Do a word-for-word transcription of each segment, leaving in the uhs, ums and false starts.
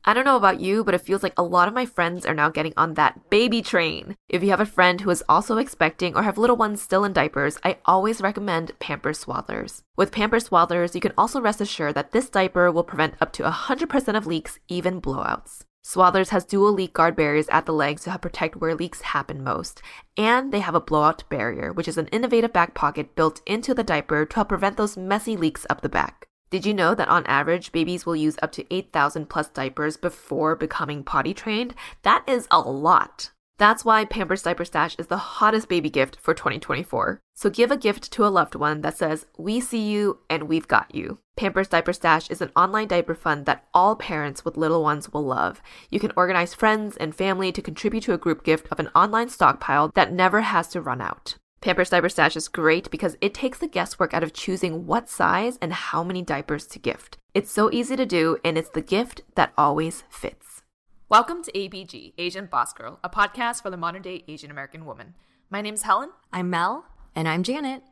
I don't know about you, but it feels like a lot of my friends are now getting on that baby train. If you have a friend who is also expecting or have little ones still in diapers, I always recommend Pampers Swaddlers. With Pampers Swaddlers, you can also rest assured that this diaper will prevent up to one hundred percent of leaks, even blowouts. Swaddlers has dual leak guard barriers at the legs to help protect where leaks happen most. And they have a blowout barrier, which is an innovative back pocket built into the diaper to help prevent those messy leaks up the back. Did you know that on average, babies will use up to eight thousand plus diapers before becoming potty trained? That is a lot. That's why Pampers Diaper Stash is the hottest baby gift for twenty twenty-four. So give a gift to a loved one that says, "We see you and we've got you." Pampers Diaper Stash is an online diaper fund that all parents with little ones will love. You can organize friends and family to contribute to a group gift of an online stockpile that never has to run out. Pampers Diaper Stash is great because it takes the guesswork out of choosing what size and how many diapers to gift. It's so easy to do, and it's the gift that always fits. Welcome to A B G, Asian Boss Girl, a podcast for the modern-day Asian American woman. My name's Helen. I'm Mel. And I'm Janet.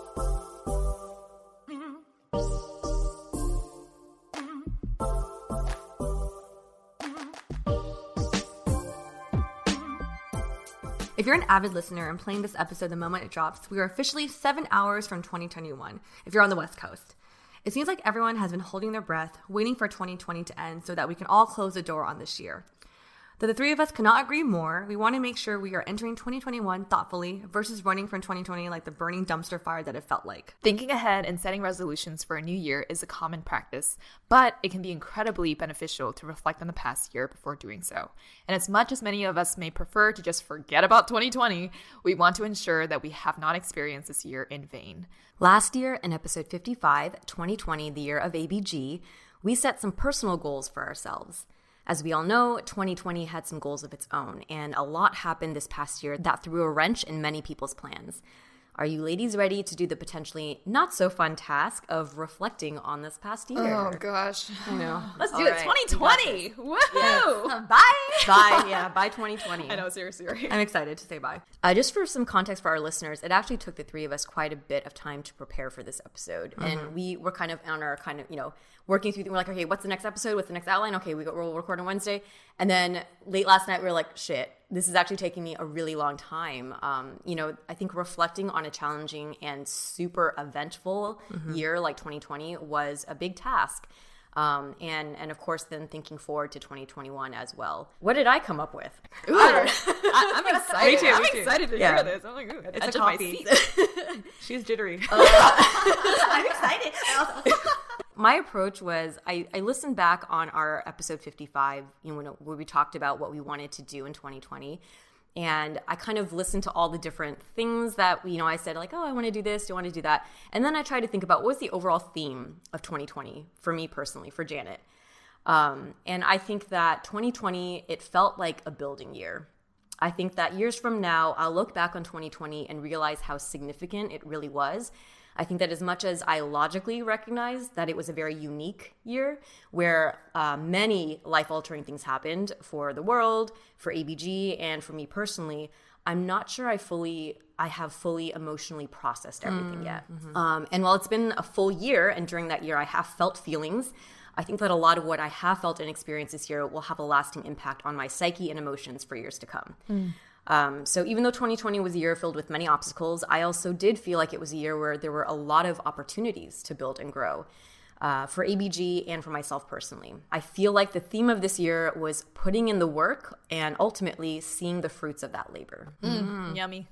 If you're an avid listener and playing this episode the moment it drops, we are officially seven hours from twenty twenty-one, if you're on the West Coast. It seems like everyone has been holding their breath, waiting for twenty twenty to end so that we can all close the door on this year. Though the three of us cannot agree more, we want to make sure we are entering twenty twenty-one thoughtfully versus running from twenty twenty like the burning dumpster fire that it felt like. Thinking ahead and setting resolutions for a new year is a common practice, but it can be incredibly beneficial to reflect on the past year before doing so. And as much as many of us may prefer to just forget about twenty twenty, we want to ensure that we have not experienced this year in vain. Last year, in episode fifty-five, twenty twenty, the year of A B G, we set some personal goals for ourselves. As we all know, twenty twenty had some goals of its own, and a lot happened this past year that threw a wrench in many people's plans. Are you ladies ready to do the potentially not so fun task of reflecting on this past year? Oh gosh. I know. Let's do All it. right, twenty twenty. Woohoo! Yes. Bye. Bye. Yeah, bye twenty twenty. I know, seriously, right? I'm excited to say bye. Uh, just for some context for our listeners, it actually took the three of us quite a bit of time to prepare for this episode. Mm-hmm. And we were kind of on our kind of, you know, working through, we're like, okay, what's the next episode? What's the next outline? Okay, we go, we'll record on Wednesday. And then late last night, we were like, shit, this is actually taking me a really long time. Um, you know, I think reflecting on a challenging and super eventful mm-hmm. year like twenty twenty was a big task. Um, and, and of course, then thinking forward to twenty twenty-one as well. What did I come up with? Ooh, I, I'm excited. Me too, I'm me too. excited to Yeah. hear this. I'm like, ooh, It's edge a of my coffee. seat. She's jittery. Uh, I'm excited. My approach was I, I listened back on our episode fifty-five, you know, where we talked about what we wanted to do in twenty twenty. And I kind of listened to all the different things that, you know, I said like, oh, I want to do this, do I want to do that? And then I tried to think about what was the overall theme of twenty twenty for me personally, for Janet. Um, and I think that twenty twenty, it felt like a building year. I think that years from now, I'll look back on twenty twenty and realize how significant it really was. I think that as much as I logically recognize that it was a very unique year where uh, many life-altering things happened for the world, for A B G, and for me personally, I'm not sure I fully, I have fully emotionally processed everything mm, yet. Mm-hmm. Um, and while it's been a full year, and during that year I have felt feelings, I think that a lot of what I have felt and experienced this year will have a lasting impact on my psyche and emotions for years to come. Mm. Um, so even though twenty twenty was a year filled with many obstacles, I also did feel like it was a year where there were a lot of opportunities to build and grow uh, for A B G and for myself personally. I feel like the theme of this year was putting in the work and ultimately seeing the fruits of that labor. Mm, yummy.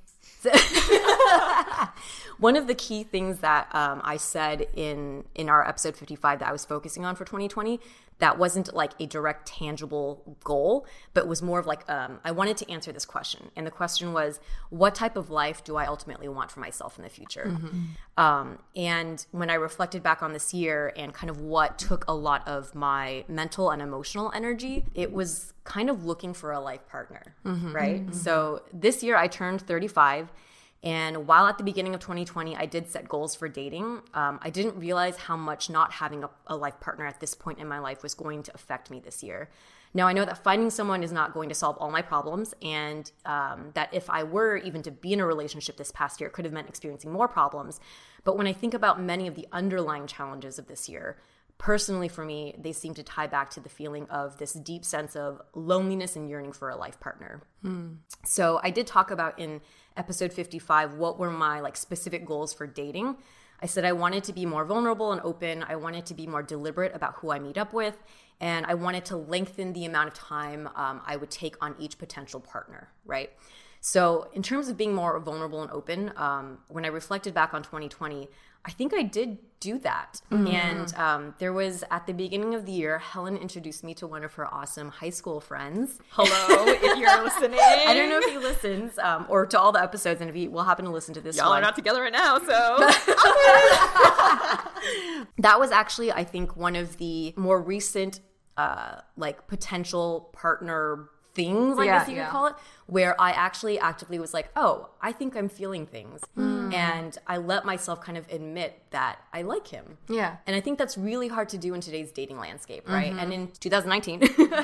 One of the key things that um, I said in, in our episode fifty-five that I was focusing on for twenty twenty, that wasn't like a direct tangible goal, but was more of like, um, I wanted to answer this question. And the question was, what type of life do I ultimately want for myself in the future? Mm-hmm. Um, and when I reflected back on this year and kind of what took a lot of my mental and emotional energy, it was kind of looking for a life partner, mm-hmm. right? Mm-hmm. So this year I turned thirty-five. And while at the beginning of twenty twenty, I did set goals for dating, um, I didn't realize how much not having a, a life partner at this point in my life was going to affect me this year. Now, I know that finding someone is not going to solve all my problems, and um, that if I were even to be in a relationship this past year, it could have meant experiencing more problems. But when I think about many of the underlying challenges of this year, personally for me, they seem to tie back to the feeling of this deep sense of loneliness and yearning for a life partner. Hmm. So I did talk about in episode fifty-five what were my like specific goals for dating. I said I wanted to be more vulnerable and open. I wanted to be more deliberate about who I meet up with. And I wanted to lengthen the amount of time um, I would take on each potential partner, right? So in terms of being more vulnerable and open, um, when I reflected back on twenty twenty, I think I did do that. Mm. And um, there was, at the beginning of the year, Helen introduced me to one of her awesome high school friends. Hello, if you're listening. I don't know if he listens, um, or to all the episodes, and if he will happen to listen to this Y'all one. are not together right now, so. That was actually, I think, one of the more recent, uh, like, potential partner things, I yeah, guess you yeah. could call it, where I actually actively was like, oh, I think I'm feeling things. Mm. And I let myself kind of admit that I like him. Yeah. And I think that's really hard to do in today's dating landscape, right? Mm-hmm. And in two thousand nineteen,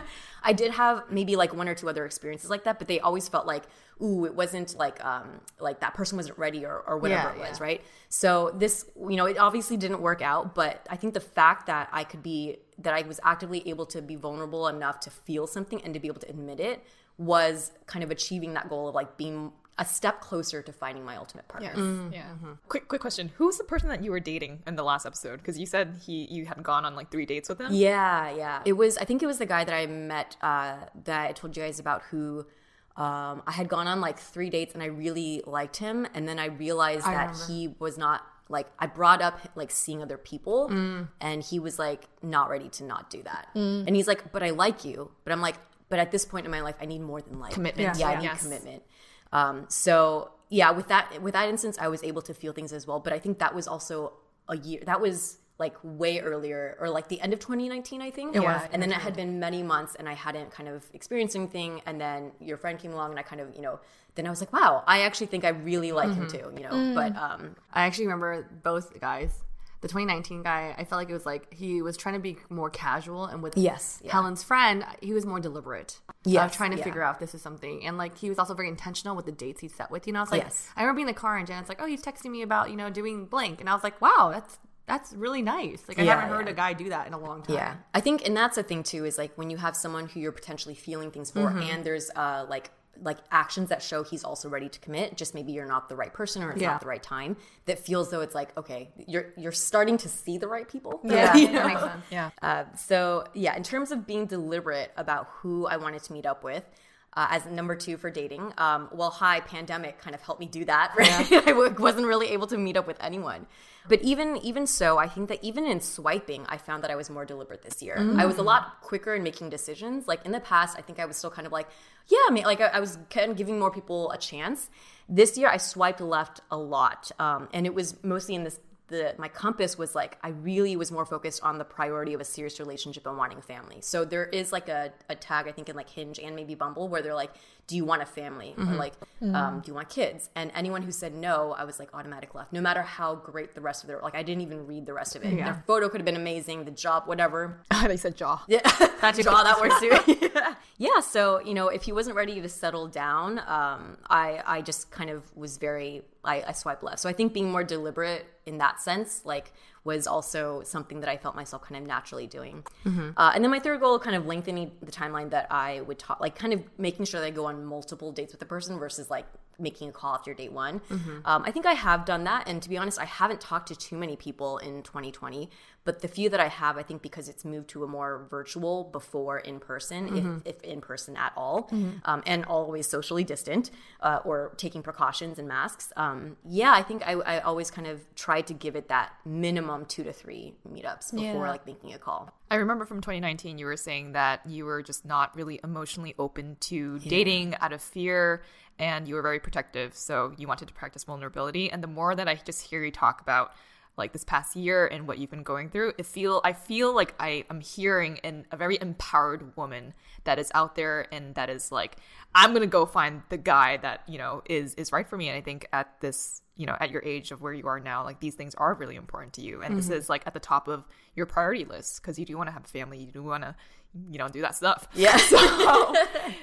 I did have maybe like one or two other experiences like that, but they always felt like, ooh, it wasn't like um like that person wasn't ready or, or whatever yeah, it was, yeah. right? So this, you know, it obviously didn't work out, but I think the fact that I could be, that I was actively able to be vulnerable enough to feel something and to be able to admit it was kind of achieving that goal of like being a step closer to finding my ultimate partner. Yes. Mm-hmm. Yeah. Mm-hmm. Quick, quick question: who's the person that you were dating in the last episode? Because you said he, you had gone on like three dates with him. Yeah, yeah. It was. I think it was the guy that I met uh, that I told you guys about. Who um, I had gone on like three dates, and I really liked him, and then I realized I that remember. he was not. Like, I brought up like seeing other people, mm. and he was like not ready to not do that. Mm. And he's like, "But I like you." But I'm like, "But at this point in my life, I need more than like commitment." Yeah, yeah. I need yes. commitment. Um, so yeah, with that with that instance, I was able to feel things as well. But I think that was also a year. That was like way earlier, or like the end of twenty nineteen, I think. It was. Yeah, and then it had been many months, and I hadn't kind of experienced anything. And then your friend came along, and I kind of, you know, then I was like, wow, I actually think I really like mm-hmm. him too, you know. Mm. But um, I actually remember both guys. The twenty nineteen guy, I felt like it was like he was trying to be more casual, and with yes, yeah. Helen's friend, he was more deliberate. Yeah, of trying to yeah. figure out if this is something, and like he was also very intentional with the dates he set with. You know, I was like, yes. I remember being in the car, and Janet's like, "Oh, he's texting me about you know doing blank," and I was like, "Wow, that's that's really nice." Like I yeah, haven't heard yeah. a guy do that in a long time. Yeah, I think, and that's the thing too, is like when you have someone who you're potentially feeling things for, Mm-hmm. and there's uh like. like actions that show he's also ready to commit, just maybe you're not the right person or it's yeah. not the right time, that feels though it's like, okay, you're you're starting to see the right people. Yeah, you that know? makes sense. Yeah. Uh, so yeah, in terms of being deliberate about who I wanted to meet up with, uh, as number two for dating, um, well, hi, pandemic kind of helped me do that, right? Yeah. I w- wasn't really able to meet up with anyone. But even even so, I think that even in swiping, I found that I was more deliberate this year. Mm. I was a lot quicker in making decisions. Like in the past, I think I was still kind of like, yeah, I mean, like I, I was kind of giving more people a chance. This year, I swiped left a lot, um, and it was mostly in this. The, my compass was like, I really was more focused on the priority of a serious relationship and wanting a family. So there is like a, a tag, I think, in like Hinge and maybe Bumble, where they're like, do you want a family? Mm-hmm. Or like, mm-hmm. um, do you want kids? And anyone who said no, I was like automatic left, no matter how great the rest of their, like I didn't even read the rest of it. Yeah. Their photo could have been amazing, the job, whatever. They said jaw. Yeah, that jaw, that works too. yeah. yeah, so, you know, if he wasn't ready to settle down, um, I, I just kind of was very, I, I swiped left. So I think being more deliberate in that sense, like, was also something that I felt myself kind of naturally doing. Mm-hmm. Uh, and then my third goal, kind of lengthening the timeline that I would talk, like kind of making sure that I go on multiple dates with the person versus like making a call after date one. Mm-hmm. Um, I think I have done that. And to be honest, I haven't talked to too many people in twenty twenty, but the few that I have, I think because it's moved to a more virtual before in person, mm-hmm. if, if in person at all, mm-hmm. um, and always socially distant uh, or taking precautions and masks. Um, yeah, I think I, I always kind of tried to give it that minimum two to three meetups before yeah. like making a call. I remember from twenty nineteen, you were saying that you were just not really emotionally open to yeah. dating out of fear, and you were very protective. So you wanted to practice vulnerability. And the more that I just hear you talk about like this past year and what you've been going through, it feel I feel like I am hearing in a very empowered woman that is out there and that is like, I'm gonna go find the guy that, you know, is is right for me. And I think at this, you know, at your age of where you are now, like these things are really important to you. And mm-hmm. this is like at the top of your priority list because you do want to have a family, you do want to, you know, do that stuff. Yeah. So,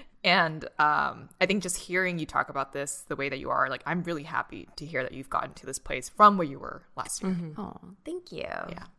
and um, I think just hearing you talk about this the way that you are, like, I'm really happy to hear that you've gotten to this place from where you were last year. Mm-hmm. Oh, thank you. Yeah.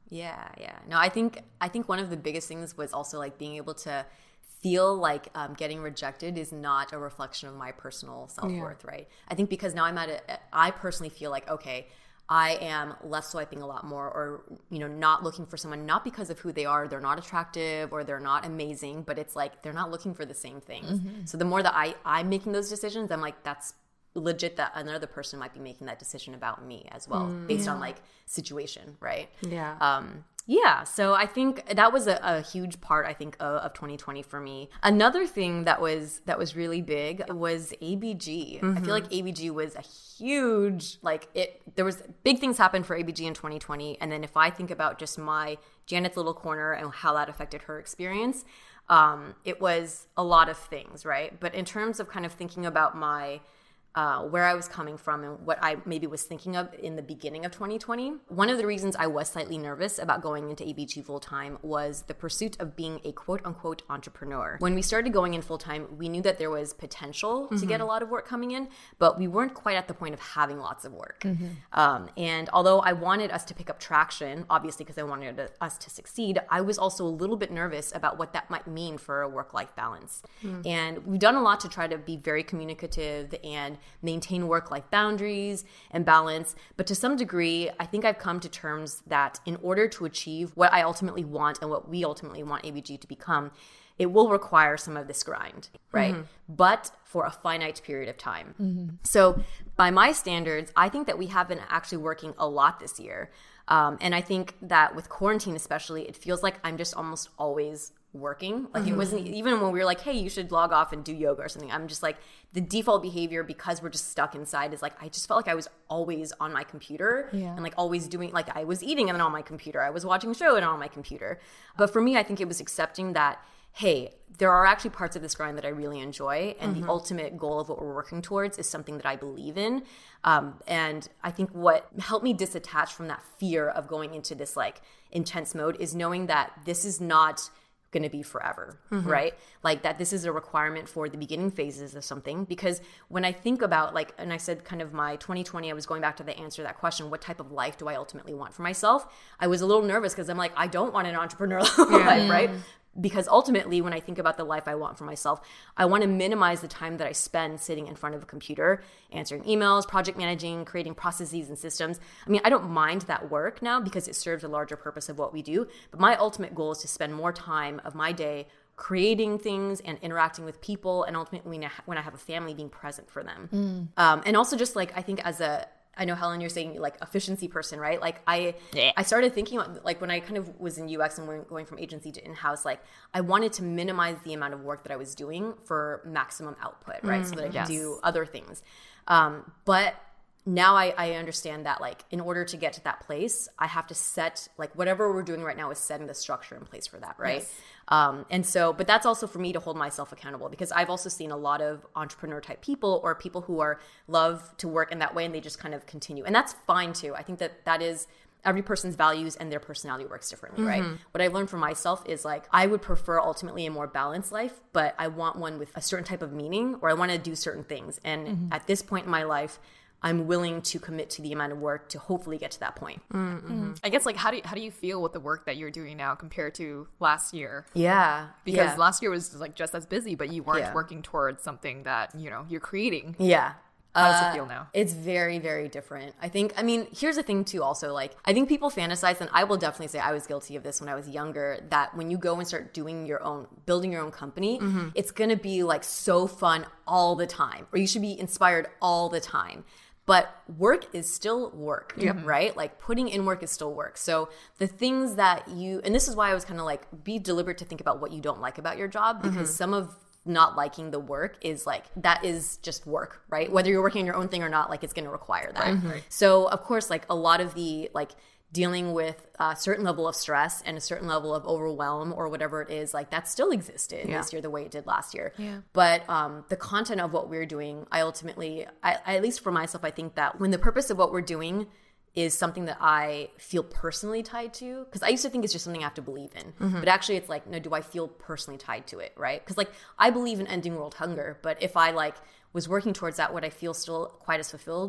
Yeah, yeah. No, I think I think one of the biggest things was also like being able to feel like um, getting rejected is not a reflection of my personal self-worth, yeah. right? I think because now I'm at a, I personally feel like, okay, I am left swiping a lot more, or, you know, not looking for someone, not because of who they are, they're not attractive or they're not amazing, but it's like they're not looking for the same things. Mm-hmm. So the more that I, I'm making those decisions, I'm like, that's legit that another person might be making that decision about me as well, mm, based yeah. on like situation, right? Yeah. Um, yeah. So I think that was a, a huge part, I think, of, of twenty twenty for me. Another thing that was that was really big was A B G. Mm-hmm. I feel like A B G was a huge, like it, there was big things happened for A B G in twenty twenty. And then if I think about just my Janet's little corner and how that affected her experience, um, it was a lot of things, right? But in terms of kind of thinking about my Uh, where I was coming from and what I maybe was thinking of in the beginning of twenty twenty. One of the reasons I was slightly nervous about going into A B G full-time was the pursuit of being a quote-unquote entrepreneur. When we started going in full-time, we knew that there was potential mm-hmm. to get a lot of work coming in, but we weren't quite at the point of having lots of work. Mm-hmm. Um, and although I wanted us to pick up traction, obviously because I wanted us to succeed, I was also a little bit nervous about what that might mean for a work-life balance. Mm. And we've done a lot to try to be very communicative and maintain work-life boundaries and balance. But to some degree, I think I've come to terms that in order to achieve what I ultimately want and what we ultimately want A B G to become, it will require some of this grind, right? Mm-hmm. But for a finite period of time. Mm-hmm. So by my standards, I think that we have been actually working a lot this year. Um, and I think that with quarantine especially, it feels like I'm just almost always working. Like mm-hmm. it wasn't even when we were like, hey, you should log off and do yoga or something. I'm just like, the default behavior because we're just stuck inside is like, I just felt like I was always on my computer yeah. and like always doing, like I was eating and then on my computer. I was watching a show and on my computer. But for me, I think it was accepting that, hey, there are actually parts of this grind that I really enjoy, and mm-hmm. the ultimate goal of what we're working towards is something that I believe in. Um, and I think what helped me disattach from that fear of going into this like intense mode is knowing that this is not going to be forever, mm-hmm. right? Like that this is a requirement for the beginning phases of something. Because when I think about like, and I said kind of my twenty twenty, I was going back to the answer to that question, what type of life do I ultimately want for myself? I was a little nervous because I'm like, I don't want an entrepreneurial yeah. life, right? Because ultimately, when I think about the life I want for myself, I want to minimize the time that I spend sitting in front of a computer, answering emails, project managing, creating processes and systems. I mean, I don't mind that work now because it serves a larger purpose of what we do. But my ultimate goal is to spend more time of my day creating things and interacting with people, and ultimately when I have a family, being present for them. Mm. Um, and also just like, I think as a I know, Helen, you're saying like efficiency person, right? Like I yeah. I started thinking about like when I kind of was in U X and we're going from agency to in-house, like I wanted to minimize the amount of work that I was doing for maximum output, right? Mm, so that I could yes. do other things. Um, but now I, I understand that like in order to get to that place, I have to set like whatever we're doing right now is setting the structure in place for that, right? Yes. Um, and so, but that's also for me to hold myself accountable because I've also seen a lot of entrepreneur type people or people who are love to work in that way and they just kind of continue. And that's fine too. I think that that is every person's values and their personality works differently, mm-hmm. right? What I learned for myself is like, I would prefer ultimately a more balanced life, but I want one with a certain type of meaning or I want to do certain things. And mm-hmm. at this point in my life, I'm willing to commit to the amount of work to hopefully get to that point. Mm-hmm. I guess like how do you, how do you feel with the work that you're doing now compared to last year? Yeah. Because yeah. last year was like just as busy, but you weren't yeah. working towards something that, you know, you're creating. Yeah. How does uh, it feel now? It's very, very different. I think, I mean, here's the thing too also, like, I think people fantasize, and I will definitely say I was guilty of this when I was younger, that when you go and start doing your own, building your own company, mm-hmm. it's going to be like so fun all the time, or you should be inspired all the time. But work is still work, yep. right? Like putting in work is still work. So the things that you, and this is why I was kind of like, be deliberate to think about what you don't like about your job, because mm-hmm. some of not liking the work is like, that is just work, right? Whether you're working on your own thing or not, like it's going to require that. Mm-hmm. So of course, like a lot of the like dealing with a certain level of stress and a certain level of overwhelm or whatever it is, like that still existed yeah. this year the way it did last year. Yeah. But um, the content of what we're doing, I ultimately, I, I, at least for myself, I think that when the purpose of what we're doing is something that I feel personally tied to, because I used to think it's just something I have to believe in, mm-hmm. but actually it's like, no, do I feel personally tied to it, right? Because like I believe in ending world hunger, but if I like was working towards that, would I feel still quite as fulfilled?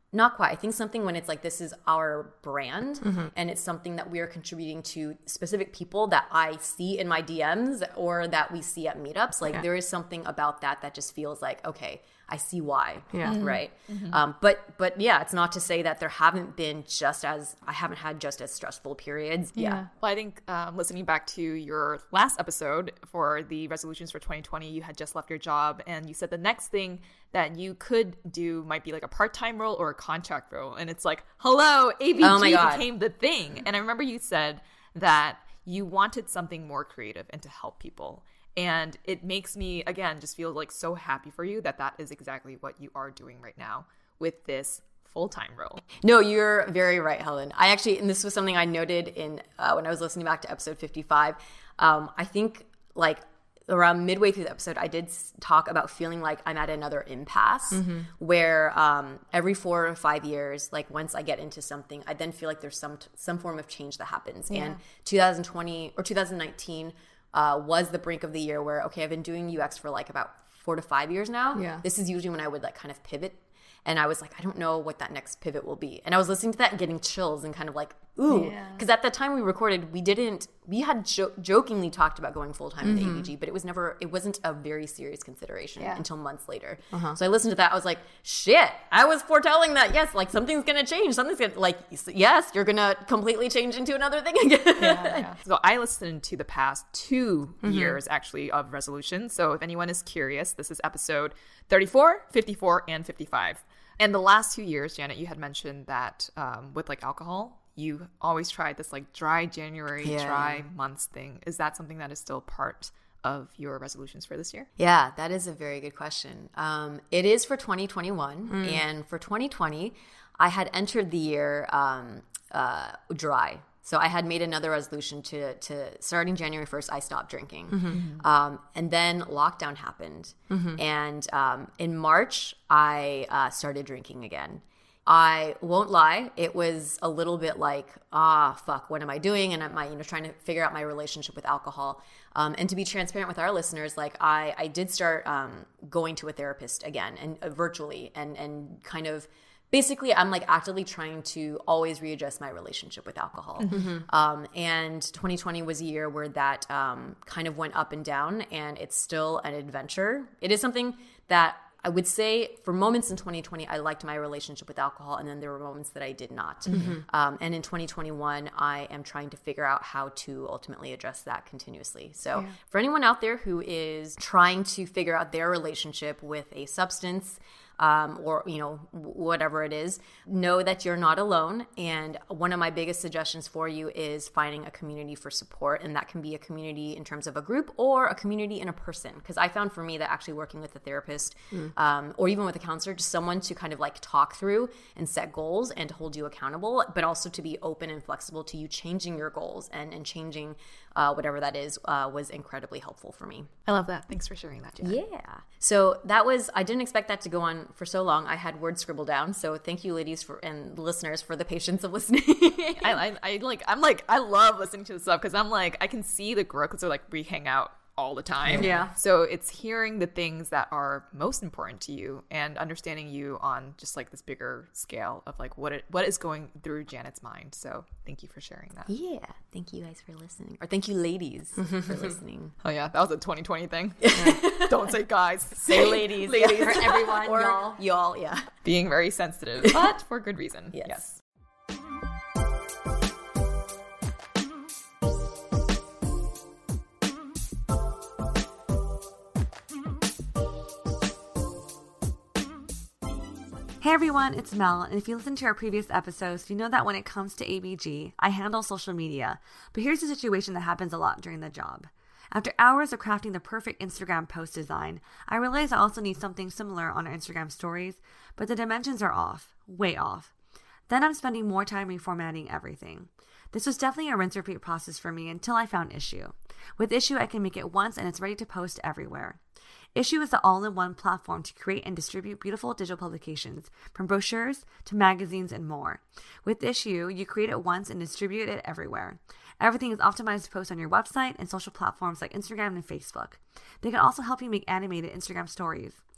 Not quite. I think something when it's like, this is our brand mm-hmm. and it's something that we are contributing to specific people that I see in my D Ms or that we see at meetups. Like okay. there is something about that that just feels like, okay, I see why. Yeah. Mm-hmm. Right. Mm-hmm. Um, but, but yeah, it's not to say that there haven't been just as, I haven't had just as stressful periods. Yeah. yeah. Well, I think um, listening back to your last episode for the resolutions for twenty twenty, you had just left your job and you said the next thing that you could do might be like a part-time role or a contract role. And it's like, hello, A B G oh became the thing. And I remember you said that you wanted something more creative and to help people. And it makes me, again, just feel like so happy for you that that is exactly what you are doing right now with this full-time role. No, you're very right, Helen. I actually, and this was something I noted in uh, when I was listening back to episode fifty-five. Um, I think like around midway through the episode, I did talk about feeling like I'm at another impasse mm-hmm. where um, every four or five years, like once I get into something, I then feel like there's some some form of change that happens. Yeah. And twenty twenty or twenty nineteen uh, was the brink of the year where, okay, I've been doing U X for like about four to five years now. Yeah. This is usually when I would like kind of pivot. And I was like, I don't know what that next pivot will be. And I was listening to that and getting chills and kind of like, ooh. Because yeah. at the time we recorded, we didn't, we had jo- jokingly talked about going full-time mm-hmm. with A B G, but it was never, it wasn't a very serious consideration yeah. until months later. Uh-huh. So I listened to that. I was like, shit, I was foretelling that, yes, like something's going to change. Something's going to, like, yes, you're going to completely change into another thing again. yeah, yeah. So I listened to the past two mm-hmm. years, actually, of resolutions. So if anyone is curious, this is episode thirty-four, fifty-four, and fifty-five. And the last two years, Janet, you had mentioned that um, with like alcohol, you always tried this like dry January, yeah. dry months thing. Is that something that is still part of your resolutions for this year? Yeah, that is a very good question. Um, it is for twenty twenty-one. Mm. And for twenty twenty, I had entered the year um, uh, dry. So I had made another resolution to, to starting January first, I stopped drinking. Mm-hmm. Um, and then lockdown happened. Mm-hmm. And um, in March, I uh, started drinking again. I won't lie, it was a little bit like, ah, fuck, what am I doing? And am I, you know, trying to figure out my relationship with alcohol. Um, and to be transparent with our listeners, like I, I did start um, going to a therapist again and uh, virtually and and kind of basically, I'm like actively trying to always readjust my relationship with alcohol. Mm-hmm. Um, and twenty twenty was a year where that um, kind of went up and down, and it's still an adventure. It is something that I would say for moments in twenty twenty, I liked my relationship with alcohol, and then there were moments that I did not. Mm-hmm. Um, and in twenty twenty-one, I am trying to figure out how to ultimately address that continuously. So yeah. for anyone out there who is trying to figure out their relationship with a substance, Um, or, you know, whatever it is, know that you're not alone. And one of my biggest suggestions for you is finding a community for support. And that can be a community in terms of a group or a community in a person. Because I found for me that actually working with a therapist mm. um, or even with a counselor, just someone to kind of like talk through and set goals and to hold you accountable, but also to be open and flexible to you changing your goals and, and changing uh, whatever that is uh, was incredibly helpful for me. I love that. Thanks for sharing that, Janet. Yeah. So that was, I didn't expect that to go on for so long. I had words scribbled down. So thank you, ladies, for and listeners, for the patience of listening. I, I, I like, I'm like, I love listening to this stuff because I'm like, I can see the growth because like we hang out all the time. Yeah. So it's hearing the things that are most important to you and understanding you on just like this bigger scale of like what it what is going through Janet's mind. So thank you for sharing that. Yeah. Thank you guys for listening. Or thank you, ladies, for listening. Oh yeah, that was a twenty twenty thing. Yeah. Don't say guys. Say ladies. Ladies. Yeah. For everyone. Or y'all. Y'all, yeah. Being very sensitive, but for good reason. Yes. yes. Hey everyone, it's Mel, and if you listened to our previous episodes, you know that when it comes to A B G, I handle social media. But here's a situation that happens a lot during the job. After hours of crafting the perfect Instagram post design, I realize I also need something similar on our Instagram stories, but the dimensions are off, way off. Then I'm spending more time reformatting everything. This was definitely a rinse-repeat process for me until I found Issuu. With Issuu, I can make it once and it's ready to post everywhere. Issuu is the all-in-one platform to create and distribute beautiful digital publications, from brochures to magazines and more. With Issuu, you create it once and distribute it everywhere. Everything is optimized to post on your website and social platforms like Instagram and Facebook. They can also help you make animated Instagram stories.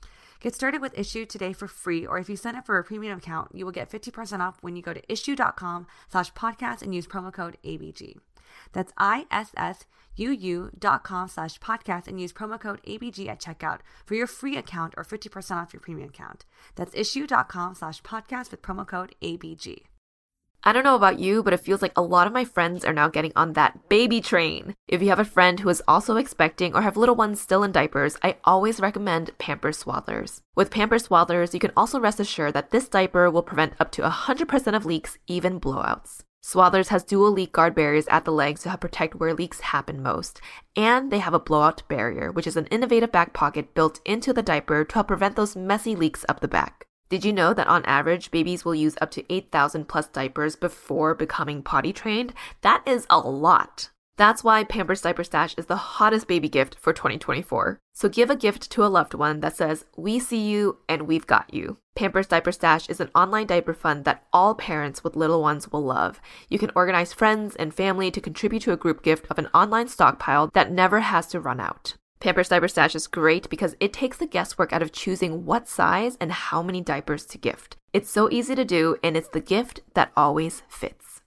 Get started with Issue today for free, or if you sign up for a premium account, you will get fifty percent off when you go to issue.com slash podcast and use promo code A B G. That's I-S-S-U-U dot com slash podcast and use promo code A B G at checkout for your free account or fifty percent off your premium account. That's issue.com slash podcast with promo code A B G. I don't know about you, but it feels like a lot of my friends are now getting on that baby train. If you have a friend who is also expecting or have little ones still in diapers, I always recommend Pampers Swaddlers. With Pampers Swaddlers, you can also rest assured that this diaper will prevent up to one hundred percent of leaks, even blowouts. Swaddlers has dual leak guard barriers at the legs to help protect where leaks happen most. And they have a blowout barrier, which is an innovative back pocket built into the diaper to help prevent those messy leaks up the back. Did you know that on average, babies will use up to eight thousand plus diapers before becoming potty trained? That is a lot. That's why Pampers Diaper Stash is the hottest baby gift for twenty twenty-four. So give a gift to a loved one that says, "We see you and we've got you." Pampers Diaper Stash is an online diaper fund that all parents with little ones will love. You can organize friends and family to contribute to a group gift of an online stockpile that never has to run out. Pampers Diaper Stash is great because it takes the guesswork out of choosing what size and how many diapers to gift. It's so easy to do, and it's the gift that always fits.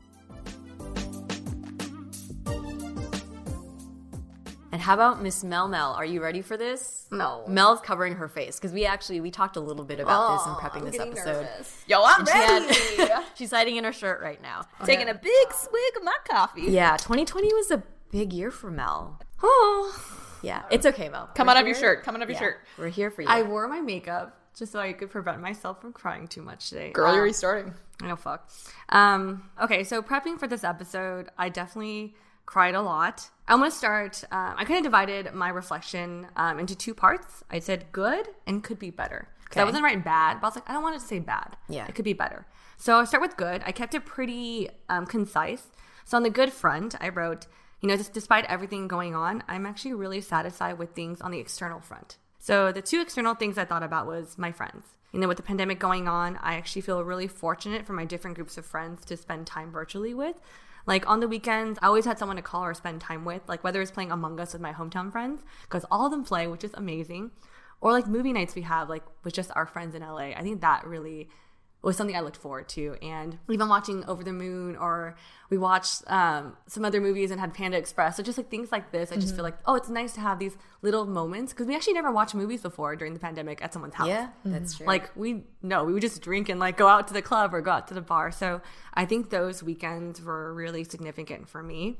And how about Miss Mel Mel? Are you ready for this? No. Mel's covering her face because we actually, we talked a little bit about Oh, this in prepping I'm this getting episode. nervous. Yo, I'm And she ready. had- she's hiding in her shirt right now. Taking a big swig of my coffee. Yeah, twenty twenty was a big year for Mel. Oh. Yeah, it's okay, Mel. Come We're on out of your here. shirt. Come on out of your Yeah, shirt. We're here for you. I wore my makeup just so I could prevent myself from crying too much today. Girl, Um, you're restarting. Oh, fuck. Um, okay, so prepping for this episode, I definitely cried a lot. I want to start, um, I kind of divided my reflection um, into two parts. I said good and could be better. Because I Okay. wasn't writing bad, but I was like, I don't want it to say bad. Yeah. It could be better. So I'll start with good. I kept it pretty um, concise. So on the good front, I wrote, you know, just despite everything going on, I'm actually really satisfied with things on the external front. So the two external things I thought about was my friends. You know, with the pandemic going on, I actually feel really fortunate for my different groups of friends to spend time virtually with. Like on the weekends, I always had someone to call or spend time with, like whether it's playing Among Us with my hometown friends, because all of them play, which is amazing, or like movie nights we have, like with just our friends in L A. I think that really was something I looked forward to. And even watching Over the Moon, or we watched um, some other movies and had Panda Express. So just like things like this, I just Mm-hmm. feel like, oh, it's nice to have these little moments, because we actually never watched movies before during the pandemic at someone's house. yeah, that's true. Like we no, we would just drink and like go out to the club or go out to the bar. So I think those weekends were really significant for me.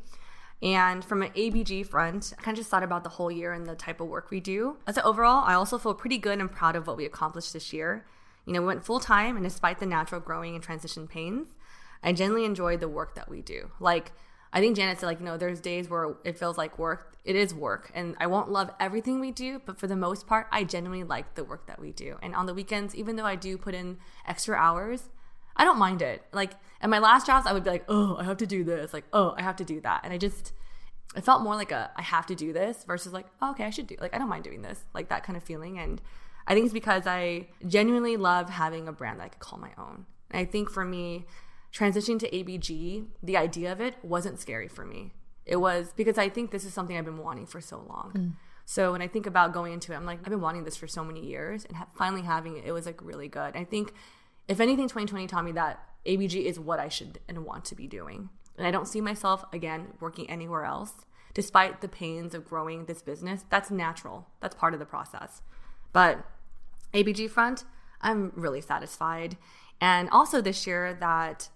And from an A B G front, I kind of just thought about the whole year and the type of work we do. So overall, I also feel pretty good and proud of what we accomplished this year. You know, we went full time, and despite the natural growing and transition pains, I genuinely enjoyed the work that we do. Like, I think Janet said, like, you know, there's days where it feels like work. It is work, and I won't love everything we do, but for the most part, I genuinely like the work that we do. And on the weekends, even though I do put in extra hours, I don't mind it. Like, at my last jobs, I would be like, oh, I have to do this. Like, oh, I have to do that. And I just, it felt more like a, I have to do this versus like, oh, okay, I should do, like, I don't mind doing this. Like, that kind of feeling. And I think it's because I genuinely love having a brand that I could call my own. And I think for me, transitioning to A B G, the idea of it wasn't scary for me. It was because I think this is something I've been wanting for so long. Mm. So when I think about going into it, I'm like, I've been wanting this for so many years, and ha- finally having it, it was like really good. And I think if anything, twenty twenty taught me that A B G is what I should and want to be doing. And I don't see myself, again, working anywhere else. Despite the pains of growing this business, that's natural. That's part of the process. But A B G front, I'm really satisfied. And also this year that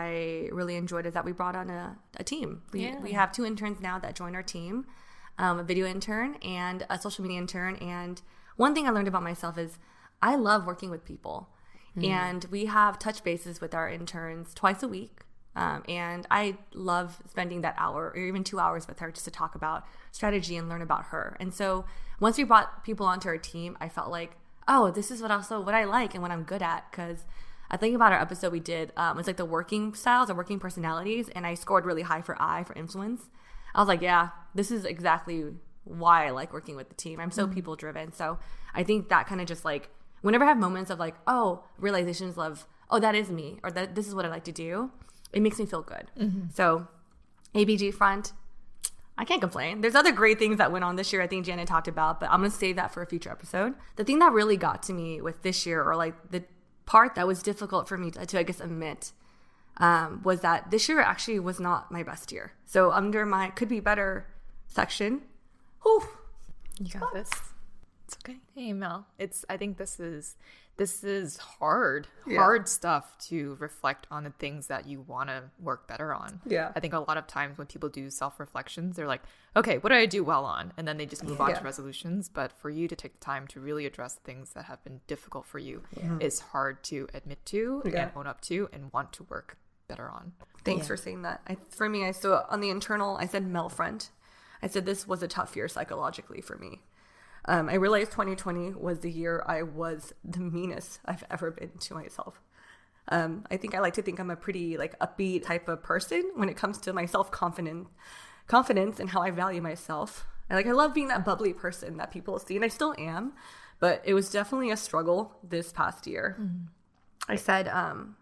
I really enjoyed is that we brought on a, a team. We, Yeah. we have two interns now that joined our team, um, a video intern and a social media intern. And one thing I learned about myself is I love working with people. Mm. And we have touch bases with our interns twice a week. Um, and I love spending that hour or even two hours with her just to talk about strategy and learn about her. And so once we brought people onto our team, I felt like, oh, this is what also what I like and what I'm good at. Because I think about our episode we did, um, it's like the working styles or working personalities, and I scored really high for I, for influence. I was like, yeah, this is exactly why I like working with the team. I'm so mm-hmm. people driven. So I think that kind of just like, whenever I have moments of like, oh, realizations of, oh, that is me, or that this is what I like to do, it makes me feel good. Mm-hmm. So A B G front, I can't complain. There's other great things that went on this year I think Janet talked about, but I'm going to save that for a future episode. The thing that really got to me with this year, or like the part that was difficult for me to, to I guess, admit, um, was that this year actually was not my best year. So under my could be better section, whew, You got this. It's okay. Hey, Mel. It's. I think this is this is hard, Yeah. hard stuff to reflect on the things that you want to work better on. Yeah. I think a lot of times when people do self reflections, they're like, okay, what did I do well on? And then they just move on Yeah. to resolutions. But for you to take the time to really address things that have been difficult for you is hard to admit to Yeah. and own up to and want to work better on. Thanks for saying that. I, for me, I so on the internal, I said Mel front. I said this was a tough year psychologically for me. Um, I realized twenty twenty was the year I was the meanest I've ever been to myself. Um, I think I like to think I'm a pretty like upbeat type of person when it comes to my self-confidence, confidence and how I value myself. I, like I love being that bubbly person that people see, and I still am. But it was definitely a struggle this past year. Mm-hmm. I said, um,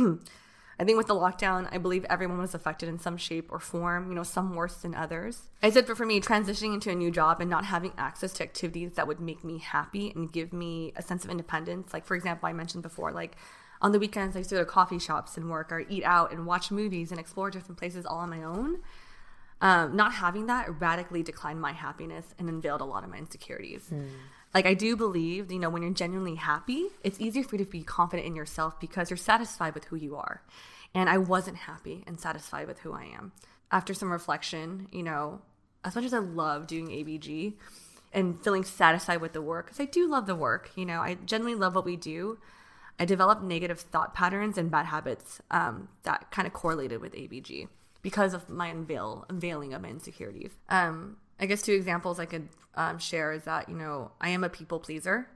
I think with the lockdown, I believe everyone was affected in some shape or form, you know, some worse than others. I said, but for me, transitioning into a new job and not having access to activities that would make me happy and give me a sense of independence. Like, for example, I mentioned before, like on the weekends, I used to go to coffee shops and work or eat out and watch movies and explore different places all on my own. Um, not having that radically declined my happiness and unveiled a lot of my insecurities. Mm. Like, I do believe, you know, when you're genuinely happy, it's easier for you to be confident in yourself because you're satisfied with who you are. And I wasn't happy and satisfied with who I am. After some reflection, you know, as much as I love doing A B G and feeling satisfied with the work, because I do love the work, you know, I genuinely love what we do. I developed negative thought patterns and bad habits um, that kind of correlated with A B G because of my unveil, unveiling of my insecurities. Um, I guess two examples I could um, share is that, you know, I am a people pleaser.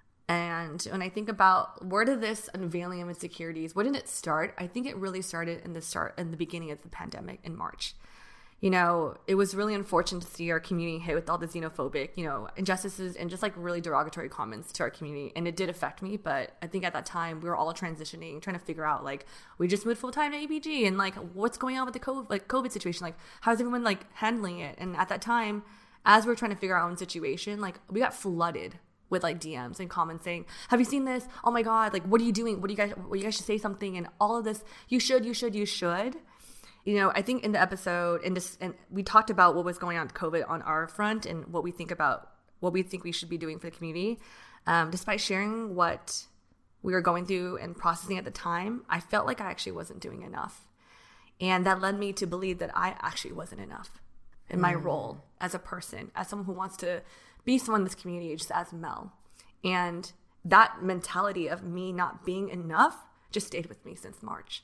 And when I think about where did this unveiling of insecurities, where did it start? I think it really started in the start, in the beginning of the pandemic in March. You know, it was really unfortunate to see our community hit with all the xenophobic, you know, injustices and just like really derogatory comments to our community. And it did affect me. But I think at that time we were all transitioning, trying to figure out like, we just moved full time to A B G and like, what's going on with the COVID, like COVID situation? Like, how's everyone like handling it? And at that time, as we were trying to figure out our own situation, like we got flooded with like D Ms and comments saying, have you seen this? Oh my God, like, what are you doing? What do you guys, well, you guys should say something. And all of this, you should, you should, you should. You know, I think in the episode, and just, and we talked about what was going on with COVID on our front and what we think about, what we think we should be doing for the community. Um, despite sharing what we were going through and processing at the time, I felt like I actually wasn't doing enough. And that led me to believe that I actually wasn't enough in my mm. role as a person, as someone who wants to be someone in this community, just as Mel. And that mentality of me not being enough just stayed with me since March.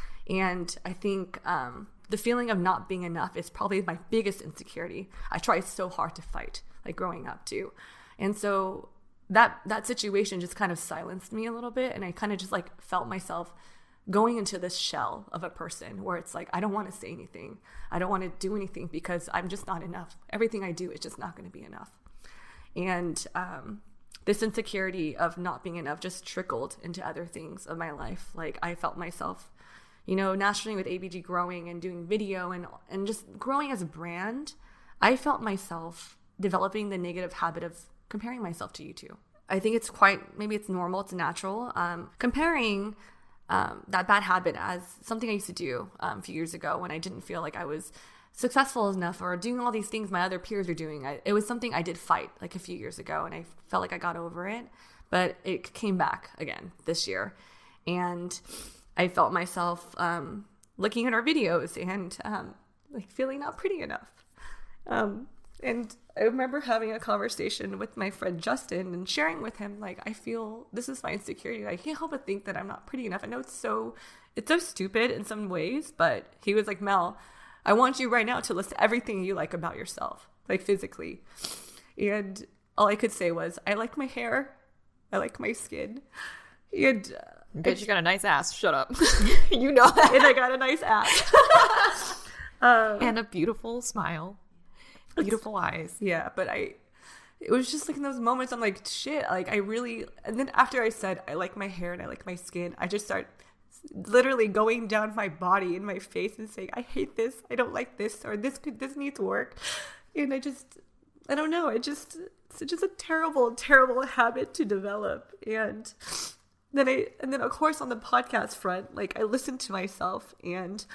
And I think um, the feeling of not being enough is probably my biggest insecurity. I tried so hard to fight, like growing up too. And so that that situation just kind of silenced me a little bit. And I kind of just like felt myself going into this shell of a person where it's like, I don't want to say anything. I don't want to do anything because I'm just not enough. Everything I do is just not going to be enough. And um, this insecurity of not being enough just trickled into other things of my life. Like I felt myself, you know, naturally with A B G growing and doing video and and just growing as a brand, I felt myself developing the negative habit of comparing myself to you two. I think it's quite, maybe it's normal, it's natural. Um, comparing um, that bad habit as something I used to do um, a few years ago when I didn't feel like I was successful enough or doing all these things my other peers were doing. I, it was something I did fight like a few years ago and I felt like I got over it, but it came back again this year. And I felt myself um, looking at our videos and um, like feeling not pretty enough. Um, and I remember having a conversation with my friend Justin and sharing with him, like, I feel this is my insecurity. I can't help but think that I'm not pretty enough. I know it's so, it's so stupid in some ways, but he was like, Mel, I want you right now to list everything you like about yourself, like physically. And all I could say was, I like my hair. I like my skin. And uh, bitch, you got a nice ass. Shut up. You know that. And I got a nice ass. um, and a beautiful smile. Beautiful eyes. Yeah, but I, it was just like in those moments, I'm like, shit, like I really, and then after I said, I like my hair and I like my skin, I just start literally going down my body and my face and saying, I hate this, I don't like this, or this could this needs work. And I just, I don't know, I just, it's just a terrible, terrible habit to develop. And then I, and then of course on the podcast front, like I listen to myself and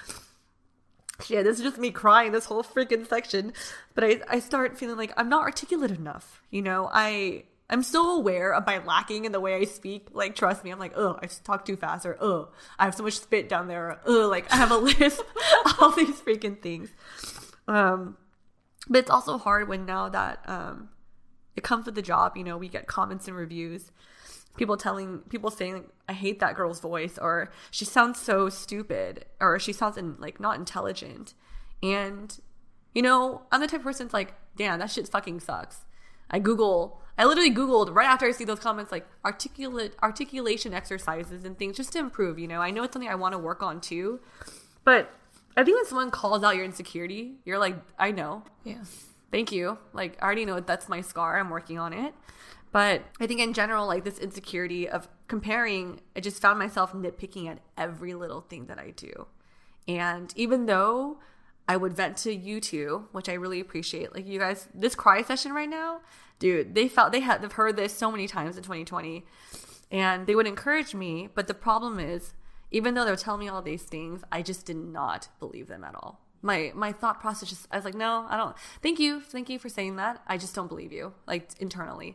yeah, this is just me crying this whole freaking section. But I, I start feeling like I'm not articulate enough. You know, I, I'm so aware of my lacking in the way I speak. Like, trust me, I'm like, oh, I just talk too fast, or oh, I have so much spit down there, or oh, like I have a list, all these freaking things. Um, but it's also hard when now that um, it comes with the job, you know, we get comments and reviews. People telling, people saying, like, I hate that girl's voice, or she sounds so stupid, or she sounds in, like not intelligent. And, you know, I'm the type of person that's like, damn, that shit fucking sucks. I Google, I literally Googled right after I see those comments, like articulate articulation exercises and things just to improve, you know. I know it's something I want to work on too. But I think when someone calls out your insecurity, you're like, I know. Yeah. Thank you. Like, I already know that's my scar. I'm working on it. But I think in general, like this insecurity of comparing, I just found myself nitpicking at every little thing that I do. And even though I would vent to you two, which I really appreciate, like you guys, this cry session right now, dude, they felt they had, they've heard this so many times in twenty twenty and they would encourage me. But the problem is, even though they're telling me all these things, I just did not believe them at all. My my thought process just, I was like, no, I don't. Thank you. Thank you for saying that. I just don't believe you, like internally.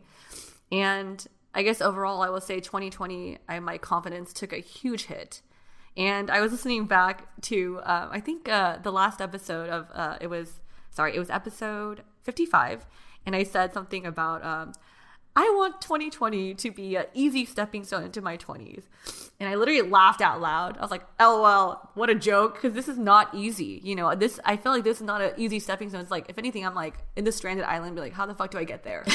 And I guess overall, I will say twenty twenty, I, my confidence took a huge hit. And I was listening back to, uh, I think uh, the last episode of, uh, it was, sorry, it was episode fifty-five. And I said something about, um, I want twenty twenty to be an easy stepping stone into my twenties. And I literally laughed out loud. I was like, LOL, what a joke. Because this is not easy. You know, this, I feel like this is not an easy stepping stone. It's like, if anything, I'm like in the stranded island, be like, how the fuck do I get there?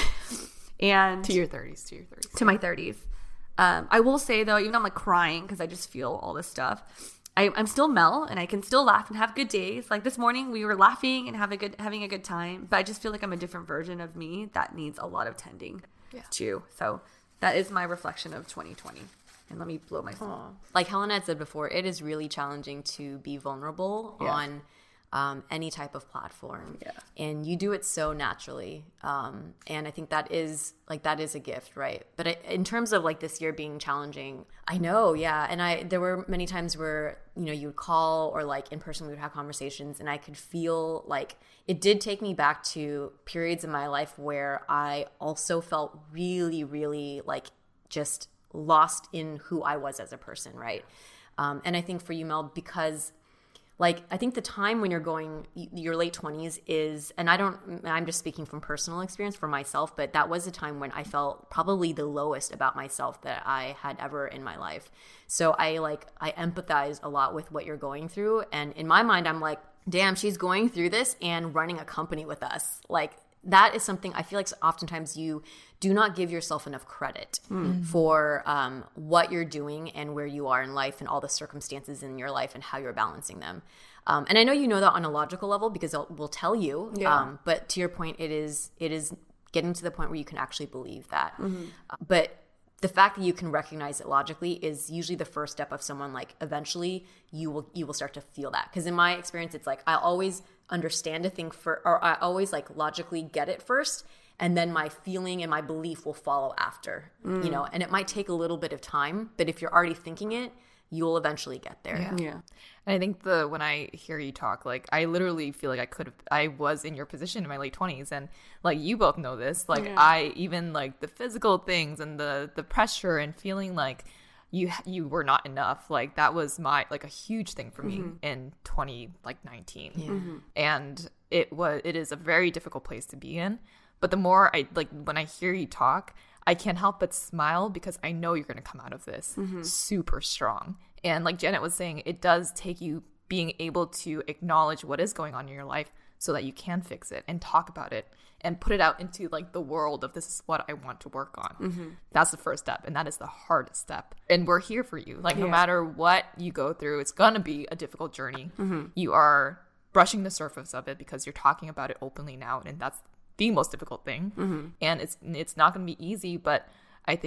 And to your thirties, to your thirties. To my thirties. Um, I will say though, even though I'm like crying because I just feel all this stuff, I, I'm still Mel and I can still laugh and have good days. Like this morning we were laughing and have a good, having a good time, but I just feel like I'm a different version of me that needs a lot of tending yeah. too. So that is my reflection of twenty twenty. And let me blow myself. Like Helena had said before, it is really challenging to be vulnerable yeah. on um, any type of platform. Yeah. And you do it so naturally. Um, and I think that is like, that is a gift, right? But it, in terms of like this year being challenging, I know, yeah. And I, there were many times where, you know, you would call or like in person we would have conversations and I could feel like it did take me back to periods in my life where I also felt really, really like just lost in who I was as a person, right? Um, and I think for you, Mel, because like, I think the time when you're going, your late twenties is, and I don't, I'm just speaking from personal experience for myself, but that was a time when I felt probably the lowest about myself that I had ever in my life. So I like, I empathize a lot with what you're going through. And in my mind, I'm like, damn, she's going through this and running a company with us. Like, that is something I feel like oftentimes you do not give yourself enough credit mm. for um, what you're doing and where you are in life and all the circumstances in your life and how you're balancing them. Um, and I know you know that on a logical level because I'll, we'll tell you. Yeah. Um, but to your point, it is it is getting to the point where you can actually believe that. Mm-hmm. Uh, but the fact that you can recognize it logically is usually the first step of someone like eventually you will you will start to feel that. Because in my experience, it's like I always understand a thing for, or I always like logically get it first, and then my feeling and my belief will follow after, mm. you know, and it might take a little bit of time, but if you're already thinking it, you'll eventually get there. Yeah. yeah. And I think the, when I hear you talk, like I literally feel like I could have, I was in your position in my late twenties and like you both know this, like yeah. I even like the physical things and the, the pressure and feeling like you you were not enough, like that was my like a huge thing for me mm-hmm. in twenty like nineteen yeah. mm-hmm. and it was it is a very difficult place to be in. But the more I like when I hear you talk, I can't help but smile because I know you're going to come out of this mm-hmm. super strong. And like Janet was saying, it does take you being able to acknowledge what is going on in your life so that you can fix it and talk about it and put it out into like the world of this is what I want to work on. Mm-hmm. That's the first step. And that is the hardest step. And we're here for you. Like yeah. no matter what you go through, it's going to be a difficult journey. Mm-hmm. You are brushing the surface of it because you're talking about it openly now. And that's the most difficult thing. Mm-hmm. And it's, it's not going to be easy, but I think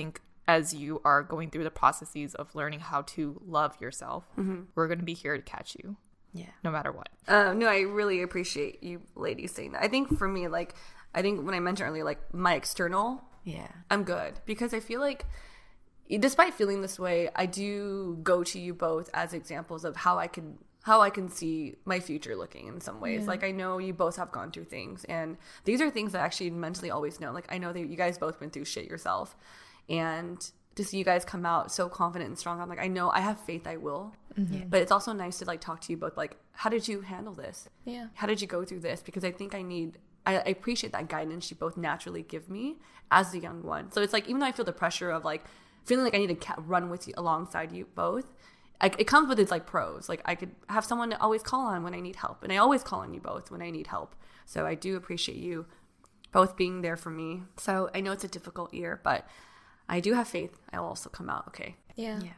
as you are going through the processes of learning how to love yourself, mm-hmm. we're going to be here to catch you. Yeah. No matter what. Uh, no, I really appreciate you ladies saying that. I think for me, like, I think when I mentioned earlier, like, my external, yeah, I'm good. Because I feel like, despite feeling this way, I do go to you both as examples of how I can how I can see my future looking in some ways. Yeah. Like, I know you both have gone through things, and these are things that I actually mentally always know. Like, I know that you guys both been through shit yourself, and to see you guys come out so confident and strong, I'm like, I know, I have faith I will. Mm-hmm. But it's also nice to, like, talk to you both, like, how did you handle this? Yeah. How did you go through this? Because I think I need, I, I appreciate that guidance you both naturally give me as the young one. So it's like, even though I feel the pressure of, like, feeling like I need to ca- run with you alongside you both, I, it comes with its, like, pros. Like, I could have someone to always call on when I need help. And I always call on you both when I need help. So I do appreciate you both being there for me. So I know it's a difficult year, but I do have faith I will also come out okay. Yeah. Yeah.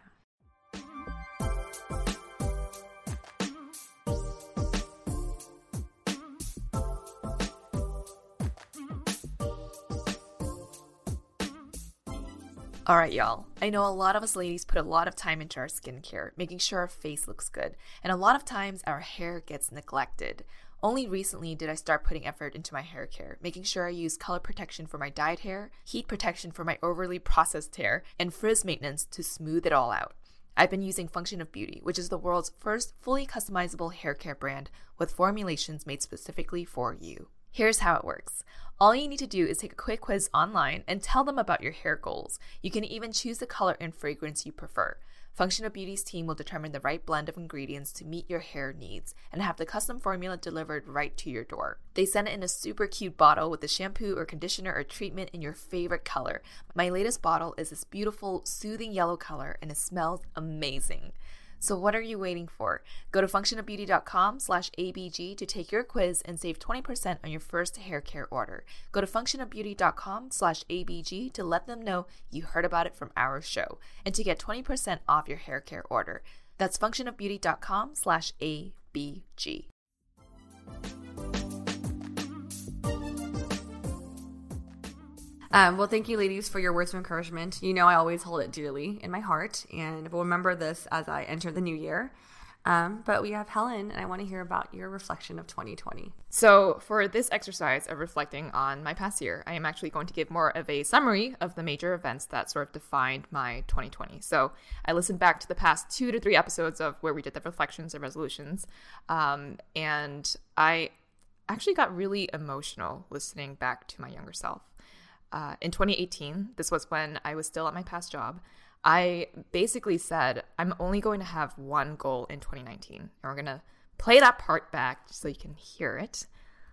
All right, y'all. I know a lot of us ladies put a lot of time into our skincare, making sure our face looks good. And a lot of times our hair gets neglected. Only recently did I start putting effort into my hair care, making sure I use color protection for my dyed hair, heat protection for my overly processed hair, and frizz maintenance to smooth it all out. I've been using Function of Beauty, which is the world's first fully customizable hair care brand with formulations made specifically for you. Here's how it works. All you need to do is take a quick quiz online and tell them about your hair goals. You can even choose the color and fragrance you prefer. Function of Beauty's team will determine the right blend of ingredients to meet your hair needs and have the custom formula delivered right to your door. They send it in a super cute bottle with the shampoo or conditioner or treatment in your favorite color. My latest bottle is this beautiful, soothing yellow color, and it smells amazing. So what are you waiting for? Go to functionofbeauty.com slash ABG to take your quiz and save twenty percent on your first hair care order. Go to functionofbeauty.com slash ABG to let them know you heard about it from our show and to get twenty percent off your hair care order. That's functionofbeauty.com slash ABG. Um, well, thank you, ladies, for your words of encouragement. You know I always hold it dearly in my heart, and will remember this as I enter the new year. Um, but we have Helen, and I want to hear about your reflection of twenty twenty. So for this exercise of reflecting on my past year, I am actually going to give more of a summary of the major events that sort of defined my twenty twenty. So I listened back to the past two to three episodes of where we did the reflections and resolutions, um, and I actually got really emotional listening back to my younger self. Uh, in twenty eighteen, this was when I was still at my past job, I basically said, I'm only going to have one goal in twenty nineteen. And we're going to play that part back just so you can hear it.